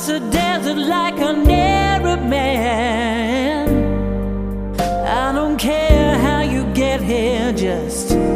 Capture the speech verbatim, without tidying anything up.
across the desert like an Arab man. I don't care how you get here, just